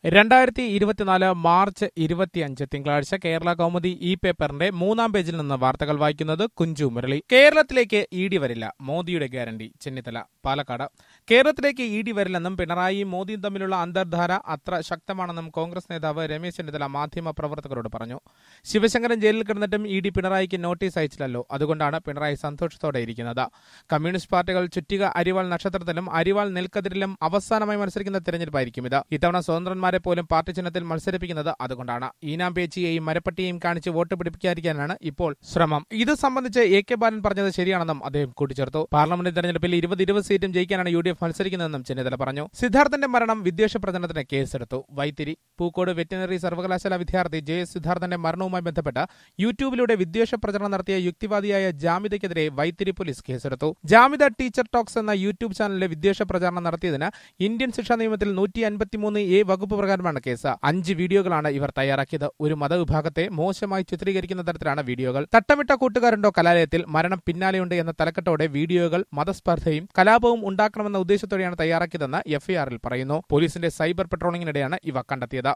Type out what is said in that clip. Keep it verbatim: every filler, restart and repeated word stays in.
രണ്ടായിരത്തി ഇരുപത്തിനാല് മാർച്ച് ഇരുപത്തിയഞ്ച് തിങ്കളാഴ്ച കേരള കൗമുദി ഇ പേപ്പറിന്റെ മൂന്നാം പേജിൽ നിന്ന് വാർത്തകൾ വായിക്കുന്നത് കുഞ്ചു മുരളി. കേരളത്തിലേക്ക് ഇ ഡി വരില്ല, മോദിയുടെ ഗ്യാരണ്ടി. ചെന്നിത്തല, പാലക്കാട്. കേരളത്തിലേക്ക് ഇ ഡി വരില്ലെന്നും പിണറായിയും മോദിയും തമ്മിലുള്ള അന്തർധാര അത്ര ശക്തമാണെന്നും കോൺഗ്രസ് നേതാവ് രമേശ് ചെന്നിത്തല മാധ്യമ പ്രവർത്തകരോട് പറഞ്ഞു. ശിവശങ്കരൻ ജയിലിൽ കിടന്നിട്ടും ഇ ഡി പിണറായിക്ക് നോട്ടീസ് അയച്ചില്ലല്ലോ, അതുകൊണ്ടാണ് പിണറായി സന്തോഷത്തോടെ ഇരിക്കുന്നത്. കമ്മ്യൂണിസ്റ്റ് പാർട്ടികൾ ചുറ്റിക അരിവാൾ നക്ഷത്രത്തിലും അരിവാൾ നെൽക്കതിരിലും അവസാനമായി മത്സരിക്കുന്ന തെരഞ്ഞെടുപ്പായിരിക്കും ഇത്. ഇത്തവണ സ്വതന്ത്രന്മാരെ പോലും പാർട്ടി ചിഹ്നത്തിൽ മത്സരിപ്പിക്കുന്നത് അതുകൊണ്ടാണ്. ഈനാം പേച്ചിയെയും മരപ്പട്ടിയെയും കാണിച്ച് വോട്ട് പിടിപ്പിക്കാതിരിക്കാനാണ് ഇപ്പോൾ ശ്രമം. ഇത് സംബന്ധിച്ച് എ കെ ബാലൻ പറഞ്ഞത് ശരിയാണെന്നും അദ്ദേഹം കൂട്ടിച്ചേർത്തു. പാർലമെന്റ് തെരഞ്ഞെടുപ്പിൽ ഇരുപത് ഇരുപത് സീറ്റും ജയിക്കാനാണ് യു ഡി എഫ് മത്സരിക്കുന്നതെന്നും ചെന്നിത്തല പറഞ്ഞു. സിദ്ധാർത്ഥന്റെ മരണം വിദ്വേഷ പ്രചരണത്തിന് കേസെടുത്തു. വൈത്തിരി. പൂക്കോട് വെറ്റിനറി സർവകലാശാല വിദ്യാർത്ഥി ജെ എസ് സിദ്ധാർത്ഥന്റെ മരണവുമായി ബന്ധപ്പെട്ട് യൂട്യൂബിലൂടെ വിദ്വേഷ പ്രചരണം നടത്തിയ യുക്തിവാദിയായ ജാമിദയ്ക്കെതിരെ വൈത്തിരി പോലീസ് കേസെടുത്തു. ജാമിദ ടീച്ചർ ടോക്സ് എന്ന യൂട്യൂബ് ചാനലിലെ വിദ്വേഷ പ്രചരണം നടത്തിയതിന് ഇന്ത്യൻ ശിക്ഷാ നിയമത്തിൽ നൂറ്റി അൻപത്തിമൂന്ന് എ വകുപ്പ് പ്രകാരമാണ് കേസ്. അഞ്ച് വീഡിയോകളാണ് ഇവർ തയ്യാറാക്കിയത്. ഒരു മതവിഭാഗത്തെ മോശമായി ചിത്രീകരിക്കുന്ന തരത്തിലാണ് വീഡിയോകൾ. തട്ടമിട്ട കൂട്ടുകാരുണ്ടോ കലാലയത്തിൽ, മരണം പിന്നാലെയുണ്ട് എന്ന തലക്കെട്ടോടെ വീഡിയോകൾ മതസ്പർദ്ധയും കലാപവും ഉണ്ടാക്കണമെന്ന ഉദ്ദേശത്തോടെയാണ് തയ്യാറാക്കിയതെന്ന് എഫ്ഐആറിൽ പറയുന്നു. പോലീസിന്റെ സൈബർ പെട്രോളിംഗിനിടെയാണ് ഇവ കണ്ടെത്തിയത്.